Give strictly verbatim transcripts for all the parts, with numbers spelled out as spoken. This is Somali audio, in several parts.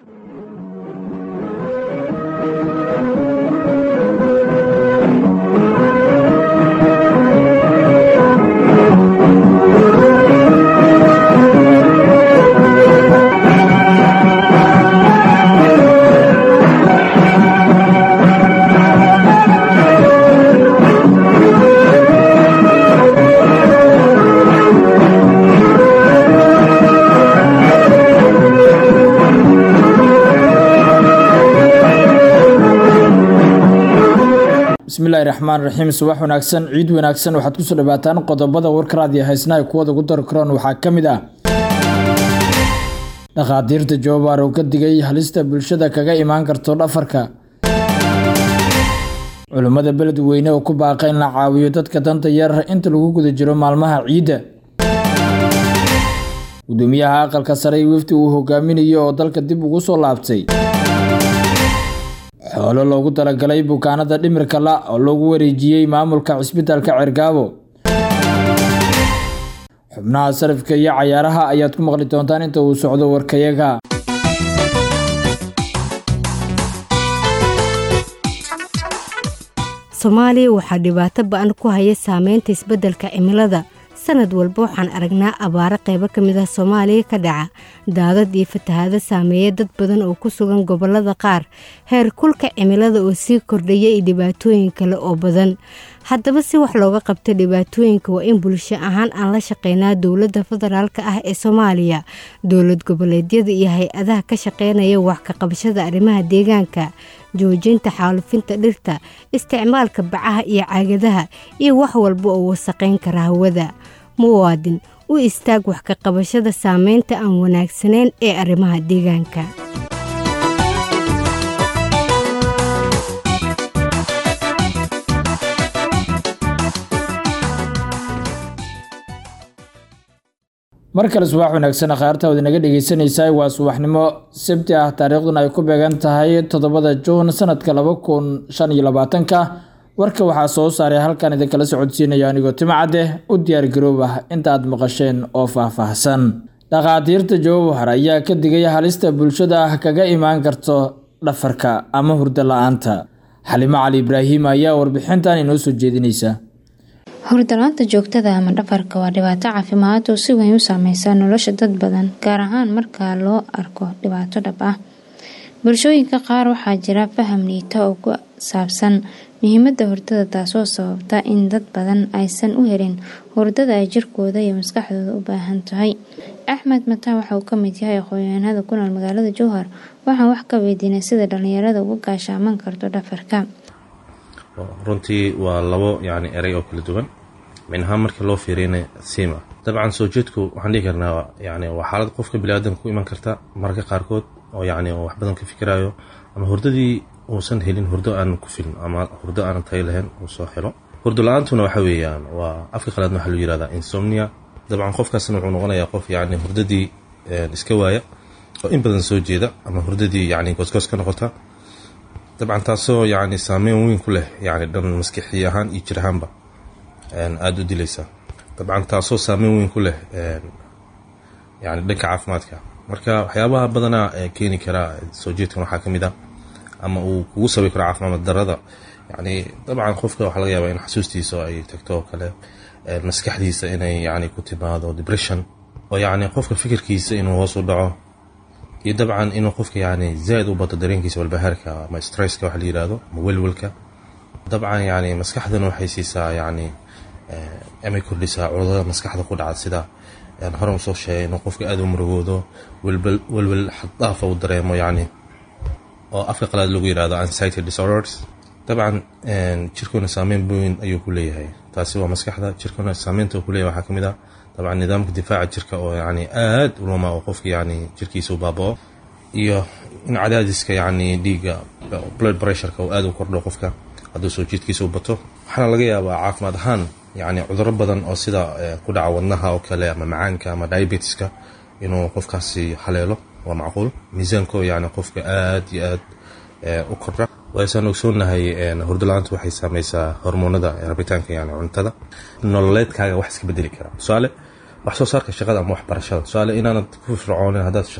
bismillaahir rahmaanir rahiim subax wanaagsan ciid wanaagsan waxaad ku soo dhawaataan qodobada warka raadiyo haysnaa kuwada ugu darkroon waxaa kamid ah dhaqaatiirta joobar oo ka digay halista bulshada kaga imaan karto dhafarka culimada beledweyne oo ku baaqay in la caawiyo dadka danta yar inta lagu guda jiro maalmaha ciida gudoomiyaha aqalka sare wafdi uu hogaaminayo oo dalka dib ugu soo laabtay xoolo loogu talagalay bukaanada dhimirka la oo loogu wareejiyay maamulka cisbitaalka Cergaabo xubnaha sarifka iyo cayaaraha ayaad ku maqli doontaan inta uu socdo warkayaga Soomaaliya waxa dhibaato ba'an ku haya saameynta isbeddelka cimilada sanad walba waxaan aragnaa abaaro qaybo ka mid ah Soomaaliya ka dhaca daadad iyo fatahaado saameeya dad badan oo ku sugan gobollada qaar heer kulka cimilada oo sii kordhaya iyo dhibaatooyin kale oo badan haddaba si wax looga qabto dhibaatooyinka waa in bulsho ahaan aan la shaqeynaa dowladda federaalka ah ee Soomaaliya dowlad goboleedyada iyo hay'adaha ka shaqeynaya wax ka qabashada arrimaha deegaanka joojinta xaalufinta dhirta isticmaalka bacaha iyo caagadaha iyo wax walba oo wasaqeyn kara hawada muwaadin u istaag wax ka qabashada saameynta aan wanaagsaneyn ee arrimaha deegaanka markale subax wanaagsan qaartaada naga dhageysanaysaa waa subaxnimo sabti ah taariikhduna ay ku beegan tahay toddobada Juun sanadka laba kun shan iyo labaatan ka warka waxa soo saaray halkan idin kala socodsiinaya anigoo Timcade u diyaar garoob ah inta aad maqasheen oo faahfaahsan dhaqaatiirta joobar ayaa ka digay halista bulshada kaga imaan karto dhafarka ama hurdo la'aanta Xalimo Cali Ibraahim ayaa warbixintan inoo soo jeedinaysa hurdalaanta joogtada ama dhafarka waa dhibaato caafimaad oo si weyn u saameysa nolosha dad badan gaar ahaan marka loo arko dhibaato dhab ah bulshooyinka qaar waxaa jira faham liita oo ku saabsan muhiimadda hurdada taasoo sababta in dad badan aysan u helin hurdada ay jirkooda iyo maskaxdooda u baahan tahay Axmed Mataa waxa uu ka mid yahay aqoonyahanada ku nool magaalada Jowhar waxaan wax ka weydiinay sida dhalinyarada uga gaashaaman karto dhafarka runtii waa labo yani eray oo kala duwan minha markii loo fiiriyay sima dabcan soo jeedku waxaan dhigi karnaa yani waa xaalad qofka bini'aadamka ku iman karta marka qaarkood oo yani wax badan ka fikirayo ama hurdadii uusan helin hurdo aan ku filin ama hurdo aan tayo lahayn oo soo xiro hurdo la'aantuna waxa weeyaan waa afka qalaad waxa loo yiraahdaa insomnia dabcan qofkaasna wuxuu noqonayaa qof yani hurdadii iska waaya oo in badan soo jeeda ama hurdadii yani goosgoos ka noqota dabcan taasoo yani saameyn weyn ku leh yani dhan maskaxi ahaan iyo jir ahaanba aad u dilaysa dabcan taasoo saameyn weyn ku leh yani dhanka caafimaadka marka waxyaabaha badanaa keeni kara soo jeedkan waxaa ka mid ah ama uu kugu sababi karo caafimaad darrada yani dabcan qofka waxaa laga yaabaa in xasuustiisa ay tagto oo kale maskaxdiisa inay yani ku timaado depression oo yani qofka fikirkiisa inuu hoos u dhaco iyo dabcan inuu qofka yani zaid u bato dareenkiisa walbahaarka ama stresska waxa la yiraahdo ama welwelka dabcan yani maskaxdana waxay siisaa yani ama kordhisaa cudurrada maskaxda ku dhaca sida aan hore soo sheegay inuu qofka aad u murugoodo welwel welwel xad dhaaf u dareemo yani oo afka qalaad lagu yiraahdo anxiety disorders dabcan jirkuna saameyn weyn ayuu ku leeyahay taasi waa maskaxda jirkuna saameynta uu ku leeyahay waxa kamid ah طبعا نظامك الدفاع jirka oo yani aad u luma oo qofka yani jirkiisa u baabao iyo in cadaadiska yani dhiiga blood pressure ka aad u kordho qofka haduu soo jeedkiisa u bato waxa laga yaabaa caafimaad ahaan yani cudurro badan oo sida ku dhaca wadnaha oo kale ama macaanka ama diabetiska inuu qofkaasi haleelo waa macquul miisaanko yani qofka aad iyo aad u kordha وaysan ogsoonahay hurdo la'aantu waxay saameysaa hormoonada rabitaanka yani cuntada nololeedkaaga wax iska bedeli kara su'aale wax soo saarka shaqada ama wax barashada su'aale inaanad ku fircoon hadaad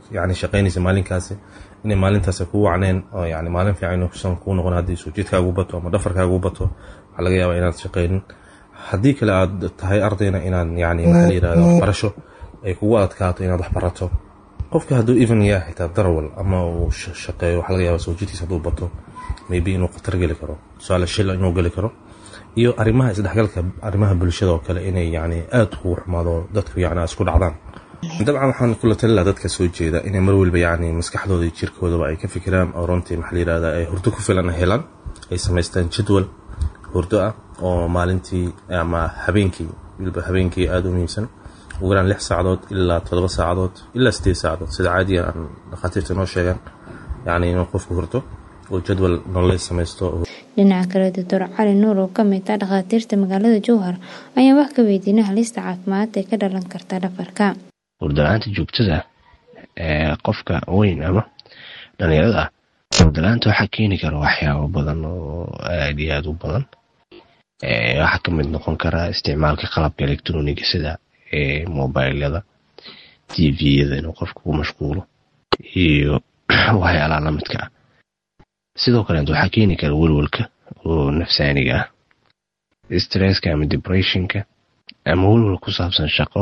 yani shaqaynaysa maalinkaasi inay maalintaasi ku wacneen oo yani maalin fiican kusan kuu noqon haddii soo jeedkaagu bato ama dhafarkaagu bato waxaa laga yaabaa inaad shaqaynin haddii kale aad tahay ardayna inaad yani maxaa la yidhahda waxbarasho ay kugu adkaato inaad wax barato qofka hadduu even yahay xitaa darawal ama uu shaqeeyo waxaa laga yaabaa soo jeedkiisa hadduu bato maybe inuu khatar geli karo tusaale shil inuu geli karo iyo arrimaha isdhexgalka arrimaha bulshada oo kale inay yani aad kugu xumaado dadku yani isku dhacdaan dabcan waxaan kula talin lahaa dadka soo jeeda inay mar walba yani maskaxdooda iyo jirkoodaba ay ka fikiraan oo runtii maxaa la yidhahdaa ay hurdo ku filan helaan ay samaystaan jadwal hurdo ah oo maalintii ama habeenkii wilba habeenkii aada u muhiimsan ugu yaraan lix saacadood ilaa toddoba saacadood ilaa sideed saacadood sida caadiga aan dhakhaatiirta noo sheegaan yani inuu qofku hurdo oo jadwal nololeed samaysto. dhinaca kale doctor cali nuur oo ka mid ah dhakhaatiirta magaalada jowhar ayaa wax ka weydiinay halista caafimaad ee ka dhalan karta dhafarka. hurdalaanta joogtada ee qofka weyn ama dhalinyarada ah hurdalaanta waxaa keeni kara waxyaabo badan oo aad iyo aad u badan ee waxaa ka mid noqon kara isticmaalka qalabka elektroniga sida ee mobilada tviyada inuu qofku ku mashquulo iyo waxyaalaha la midka ah. sidoo kale waxaa keeni kara walwalka oo nafsaaniga ah stresska ama depressionka ama walwal ku saabsan shaqo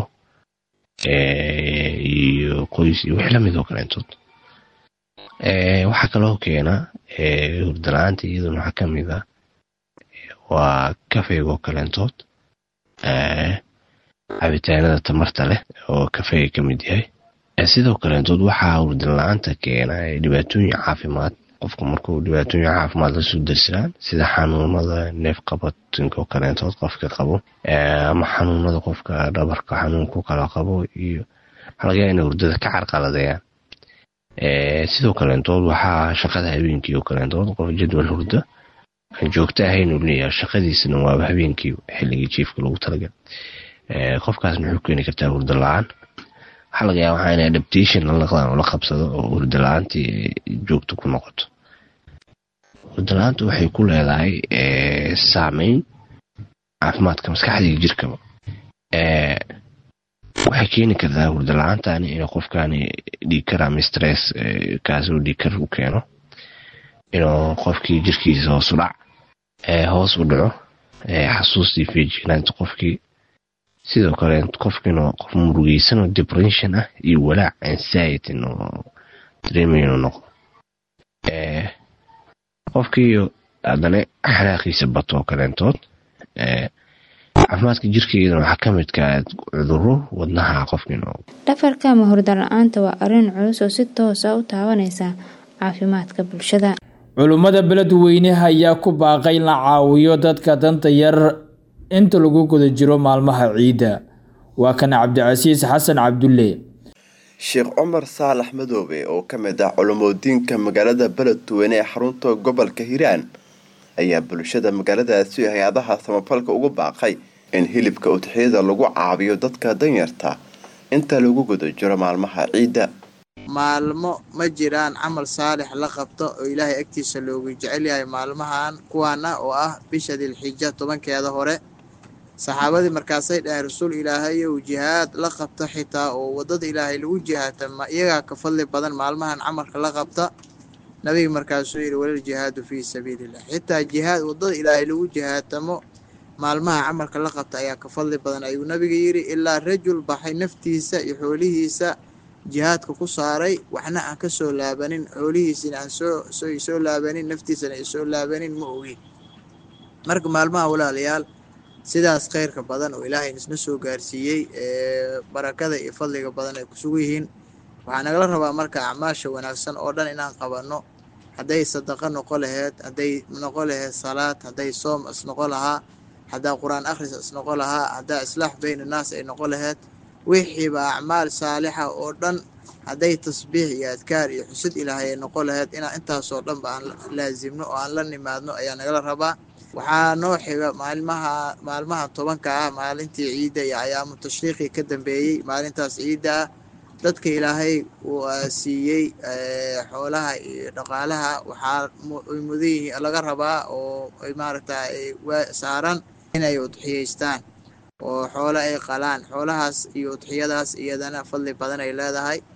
iyo qoys iyo wixii lamid oo kaleentood. waxaa kaloo keena hurdalaanta iyaduna waxaa ka mid ah waa kafeega oo kaleentood cabitaanada tamarta leh oo kafeega ka mid yahay. sidoo kaleentood waxaa hurdalaanta keena dhibaatooyin caafimaad qofku markuu dhibaatooyin caafimaad la soo darsaan sida xanuunada neef qabatinka oo kaleentood qofka qabo ama xanuunada qofka dhabarka xanuun ku kala qabo iyo waxaa laga yaabaa inay hurdada ka carqaladeeyaan. sidoo kaleentood waxaa shaqada habeenkii oo kaleentood qof jadwal hurda aan joogto ahayn uu leeyahay shaqadiisana waa habeenkii xilligii jiifka lagu talagalay qofkaas wuxuu keeni kartaa hurdo la-aan. waxaa laga yaabaa inay adaptation la noqdaan oo la qabsado oo hurdo la-aantii joogto ku noqoto. hurdo la-aantu waxay ku leedahay saameyn caafimaadka maskaxda iyo jirkaba. waxay keeni kartaa hurdo la-aantaani inuu qofkaani dhiigkar ama stress kaas uu dhiigkar u keeno inuu qofkii jirkiisa hoos u dhac hoos u dhaco xasuustii feejignaanta qofkii. sidoo kale qofkiina qof murugaysan oo depression ah iyo walaac anxiety oo dareemayo noqdo. qofkii haddana xanaaqiisa bato kaleentood caafimaadka jirkeeda waxaa ka mid ka cudurro wadnaha qofkiina. dhafarka ama hurdo la-aanta waa arrin culus oo si toos ah u taabanaysa caafimaadka bulshada. culummada beledweyne ayaa ku baaqay in la caawiyo dadka danta yar inta lagu guda jiro maalmaha ciida. waa kana cabdicasiis xasan cabdulle. sheekh cumar saalax madoobe oo ka mid ah culumoodiinka magaalada beledweyne ee xarunta gobolka hiiraan ayaa bulshada magaaladaasi hay-adaha samafalka ugu baaqay in hilibka udxiyada lagu caawiyo dadka danyarta inta lagu guda jiro maalmaha ciida. maalmo ma jiraan camal saalix la qabto oo ilaahay agtiisa loogu jecel yahay maalmahan kuwaana oo ah bisha dilxija tobankeeda hore. saxaabadii markaasay dhahay rasuul ilaahay oo jihaad la qabta xitaa oo wadada ilaahay lagu jihaatama iyagaa ka fadli badan maalmahan camalka la qabta. nabiga markaasuu yidhi walal jihaadu fii sabiilillah xitaa jihaad wadada ilaahay lagu jihaatamo maalmaha camalka la qabta ayaa ka fadli badan ayuu nabiga yidhi ilaa rajul baxay naftiisa iyo xoolihiisa jihaadka ku saaray waxna aan ka soo laabanin xoolihiisina aan soo soo soo laabanin naftiisana ay soo laabanin ma ogi. marka maalmaha walaalayaal sidaas khayrka badan oo ilaahay isna soo gaarsiiyey ee barakada iyo fadliga badan ay ku sugan yihiin waxaa nagala rabaa marka acmaasha wanaagsan oo dhan inaan qabanno. hadday sadaqa noqo laheyd, hadday noqo laheyd salaad, hadday soom is noqo lahaa, haddaa qur-aan akhris is noqo lahaa, haddaa islaax bayn annaas ay noqo laheyd wixiiba acmaal saalixa oo dhan hadday tasbiix iyo adkaar iyo xusid ilaahay ay noqo laheyd inaan intaasoo dhanba aan laazimno oo aan la nimaadno ayaa nagala rabaa. waxaa noo xiga maalmaha maalmaha tobanka ah maalintii ciidda iyo ayaamu tashriiqii ka dambeeyey maalintaas ciidda ah dadka ilaahay uu siiyey xoolaha iyo dhaqaalaha waxaa mudan yihiin laga rabaa oo ay maaragtay saaran inay udxiyeystaan oo xoolo ay qalaan. xoolahaas iyo udxiyadaas iyadana fadli badan ay leedahay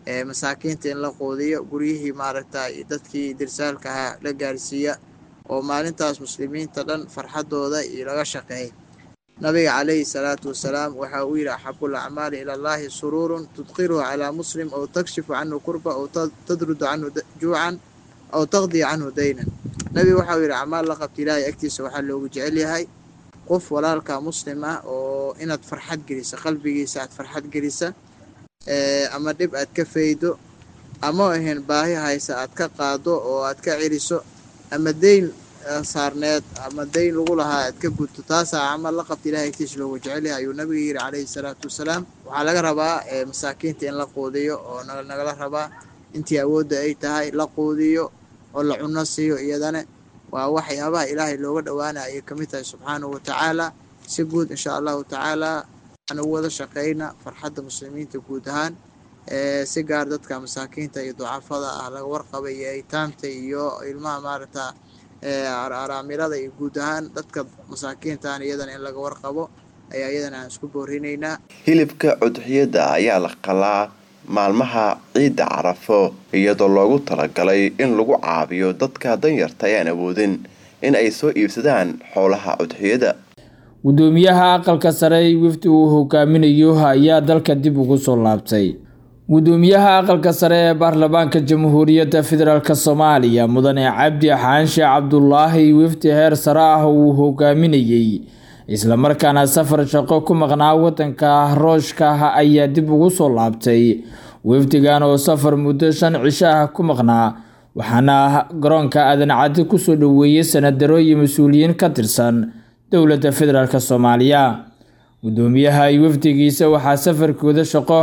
masaakiinta in la quudiyo, guryihii maaragtay dadkii dirsaalka ahaa la gaarsiiya oo maalintaas muslimiinta dhan farxadooda iyo laga shaqeeyay. nabiga calayhi salaatu wasalaam waxa uu yidhi axabul acmaali ila allahi suruurun tudqiruhu calaa muslim aw takshifu canhu kurba aw tadrudu canhu juucan aw taqdi canhu daynan. nabiga waxa uu yidhi acmaal la qabta ilaahay agtiisa waxaa loogu jecel yahay qof walaalka muslim ah oo inaad farxad gelisa, qalbigiisa aad farxad gelisa, ama dhib aad ka faydo, ama ahayn baahi haysa aad ka qaado oo aad ka celiso, ama deyn saarneed ama deyn lagu lahaa aad ka gudto. taasaa camal la qabta ilaahay agtiisa loogu jecel yahay ayuu nabiga yidhi calayhi salaatu wasalaam. waxaa laga rabaa masaakiinta in la quudiyo oo nagala rabaa intii awoodda ay tahay la quudiyo oo la cunno siiyo. iyadana waa waxyaabaha ilaahay looga dhowaanaya ay kamid tahay subxaanahu watacaala. si guud insha allahu tacaala aan ugu wada shaqeyna farxadda muslimiinta guud ahaan, si gaar dadka masaakiinta iyo ducafada ah laga warqabay iyo aytaamta iyo ilmaha maaragta araamirada iyo guud ahaan dadka masaakiintaan iyadana in laga warqabo ayaa iyadana aan isku boorinaynaa. hilibka udxiyada ayaa la qalaa maalmaha ciidda Carafo iyadoo loogu talagalay in lagu caawiyo dadka danyarta aan awoodin in ay soo iibsadaan xoolaha udxiyada. gudoomiyaha aqalka sare wafdi uu hogaaminayo ayaa dalka dib ugu soo laabtay. gudoomiyaha aqalka sare ee baarlamaanka jamhuuriyadda federaalk Soomaaliya mudane Cabdi Xaanshe Cabdullaahi wafdi heer sare ah uu hogaaminayay isla markaana safar shaqo ku maqnaa wadanka Ruushka ayaa dib ugu soo laabtay. wafdigan oo safar muddo shan cisho ah ku maqnaa waxaana garoonka aadan cadi ku soo dhaweeyay sanadaro iyo mas'uuliyiin ka tirsan dowladda federaalk Soomaaliya. gudoomiyaha wafdigiisa waxaa safarkooda shaqo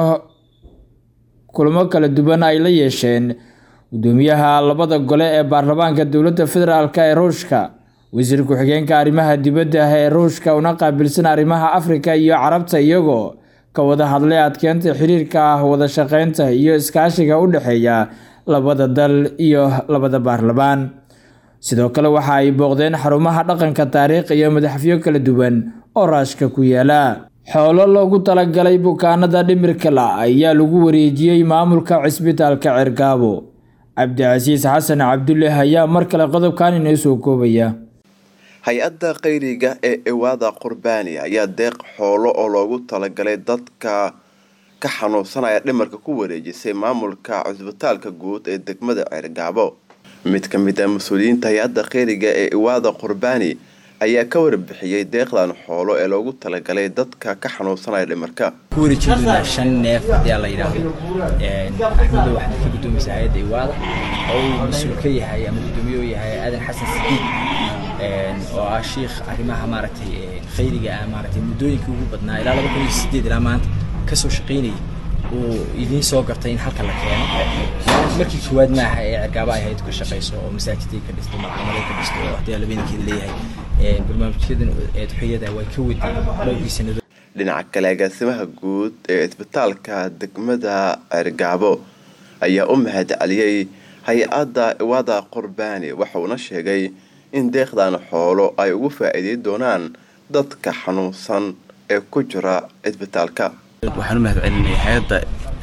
kulamo kala duwan ay la yeesheen gudoomiyaha labada gole ee baarlamaanka dowladda federaalk ee Ruushka, wasiir ku-xigeenka arrimaha dibadda ee Ruushka una qaabilsan arrimaha Afrika iyo Carabta, iyagoo ka wada hadlay adkeynta xiriirka wada shaqeynta iyo iskaashiga u dhaxeeya labada dal iyo labada baarlamaan. sidoo kale waxa ay booqdeen xarumaha dhaqanka, taariikh iyo madaxfiyo kala duwan oo Ruushka ku yaala. xoolo loogu talagalay bukaanada dhimirka la ayaa lagu wareejiyay maamulka cisbitaalka Cergaabo. Cabdicasiis Xasan Cabdulle ayaa mar kale qodobkan inoo soo koobaya. hay-adda khayriga ee Iwaada Qurbaani ayaa deeq xoolo oo loogu talagalay dadka ka xanuunsanaya dhimirka ku wareejisay maamulka cisbitaalka guud ee degmada Cergaabo. mid ka mid ah mas'uuliyiinta hay-adda khayriga ee Iwaada Qurbaani ayaa ka warbixiyay deeqdan xoolo ee loogu talagalay dadka ka xanuunsanaya dhimirka. kuwareejinayna shan neef ayaa la yiraahdo ee Axmed waxa ka gudoomisay hay'adda Iwaada oo mas'uul ka yahay ama gudoomiye u yahay Aadan Xasan Sidiid ee oo ah sheekh arrimaha maaragtay khayriga ah maaragtay muddooyinka ugu badnaa ilaa laba kun iyo sideed ilaa maanta ka soo shaqeynay oo idin soo gartay in halka la keeno. markii kuwaad ma aha ee Cergaabo ay hay'ad ku shaqeyso oo masaajidka ka dhistay maxkamada ka dhistay oo hadii labeenkeeda leeyahay ee barnaamijyadan ee duxiyada way ka wadaan loogiisana. dhinaca kale agaasimaha guud ee isbitaalka degmada Cergaabo ayaa u mahadceliyay hay-adda Iwaada Qurbaani waxaana sheegay in deeqdan xoolo ay ugu faa'iideyn doonaan dadka xanuunsan ee ku jira isbitaalka. waxaan u mahadcelinayaa hay'adda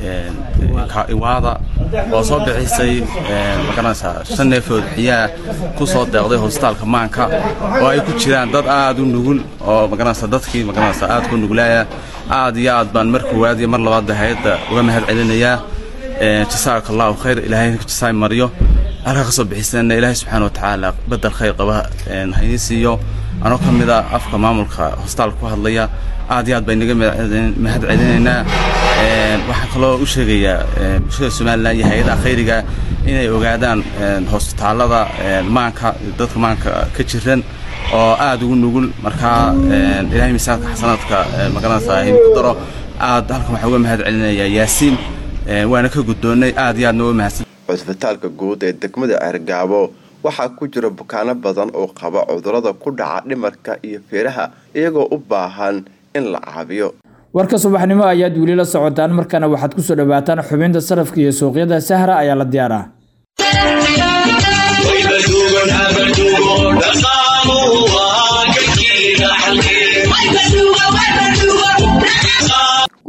Iwaada oo soo bixisay magaranaysa shan neefood xiyaa ku soo deeqday hosbitaalka maanka oo ay ku jiraan dad aad u nugul oo magaranaysa dadkii magaranaysa aad ku nuglaaya. aad iyo aad baan mar koowaad iyo mar labaad hay'adda uga mahadcelinayaa. jazakallahu khayr, ilaahay ka jazaay mariyo. halka ka soo bixisana ilaahay subxaanahu wa ta'aala badal khayr qaba haysiiyo. anoo kamid ah afka maamulka hosbitaalka ku hadlaya aad iyo aad bay naga mahadcelinaynaa. waxaan kaloo u sheegayaa bulshada Soomaaliland iyo hay'adaha khayriga inay ogaadaan hosbitaalada maanka dadka maanka ka jiran oo aad ugu nugul. markaa ilaahay miisaanka xasanaadka magaranaysa in ku daro. aad halkan waxaan uga mahadcelinayaa Yaasiin waana ka guddoonay. aad iyo aad noo mahadsan. cisbitaalka guud ee degmada Cergaabo waxaa ku jira bukaano badan oo qaba cudurrada ku dhaca dhimirka iyo feeraha iyagoo u baahan in la caawiyo. warka subaxnimo ayaad weli la socotaan, markana waxaad ku soo dhawaataan xubinta sarafka iyo suuqyada. Sahra ayaa la diyaaraa.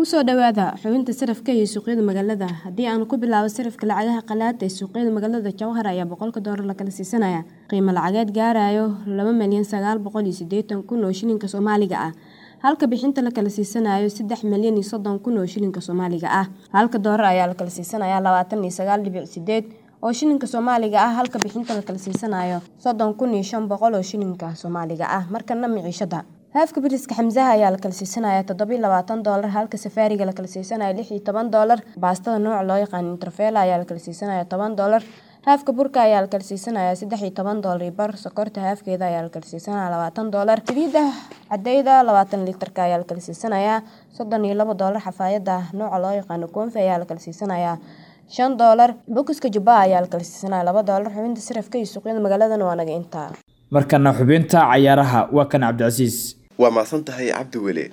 kusoo dhawaada xubinta sarafka iyo suuqyada magaalada. Haddii aan ku bilaabo sarafka lacagaha qalaad ee suuqyada magaalada Jowhar ayaa boqolka doolar la kala siisanaya qiimo lacageed gaarayo laba milyan sagaal boqol iyo siddeetan kun oo shilinka Soomaaliga ah, halka bixinta la kala siisanayo saddex milyan iyo soddon kun oo shilinka Soomaaliga ah. Halka doolar ayaa la kala siisanaya labaatan iyo sagaal dhibic siddeed oo shilinka Soomaaliga ah, halka bixinta la kala siisanayo soddon kun iyo shan boqol oo shilinka Soomaaliga ah. Markana miciishada haafka bariiska xamsaha ayaa la kala siisanaya toddoba iyo labaatan doolar, halka safaariga la kala siisanaya lix iyo toban doolar. Baastada nooca loo yaqaan interfell ayaa la kala siisanaya toban doolar. Haafka burka ayaa la kala siisanaya saddex iyo toban doolar iyo bar. Sokorta haafkeeda ayaa la kala siisanaya labaatan doolar. Saliidda cadayda labaatan litarka ayaa la kala siisanaya soddon iyo laba doolar. Xafaayada nooca loo yaqaan koonfi ayaa la kala siisanaya shan doolar. Bokiska jubba ayaa la kala siisanaya laba doolar. Xubinta sarafka iyo suuqyada magaaladana waa naga intaa. markana xubinta cayaaraha waa kan Cabdicasiis. waa maasan tahay Cabdi Weli.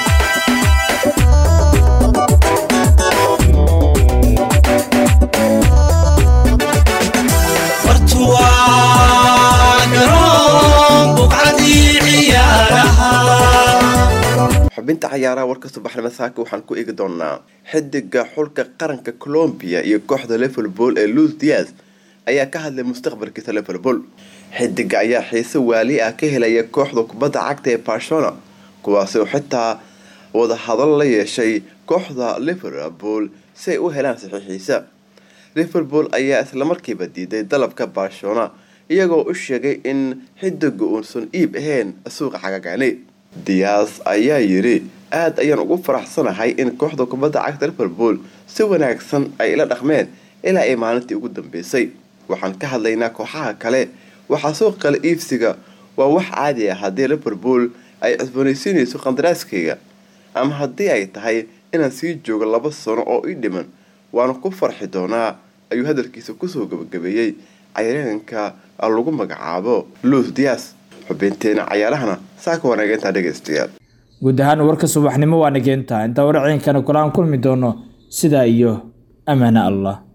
xubinta cayaaraha warka subaxnimo saaka waxaan ku eegi doonaa xidiga xulka qaranka Colombia iyo kooxda Liverpool ee Luis Diaz ayaa ka hadlay mustaqbalkiisa Liverpool. xidiga ayaa xiiso waali ah ka helaya kooxda kubadda cagta ee Barcelona, kuwaas oo xitaa wada hadal la yeeshay kooxda Liverpool si ay u helaan saxiixiisa. Liverpool ayaa isla markiiba diiday dalabka Barcelona, iyagoo u sheegay in xidiga uusan iib ahayn suuqa xagagaani. Diaz ayaa yiri aad ayaan ugu faraxsanahay in kooxda kubadda cagta Liverpool si wanaagsan ay ila dhaqmeen ilaa ay maalintii ugu dambeysay. waxaan ka hadlaynaa kooxaha kale, waxa soo kale iibsiga waa wax caadi ah haddii Liverpool ay cusboonaysiinayso qandaraaskayga, ama haddii ay tahay inaan sii joogo laba sano oo ii dhiman waana ku farxi doonaa, ayuu hadalkiisa kusoo gabagabeeyey cayaaryahanka lagu magacaabo Luis Diaz. xubinteena cayaarahana saaka wanaageynta dhegeystayaal. guud ahaan warka subaxnimo waa nageynta inta warciinkana kulaan kulmi doono sida iyo amaana Allah.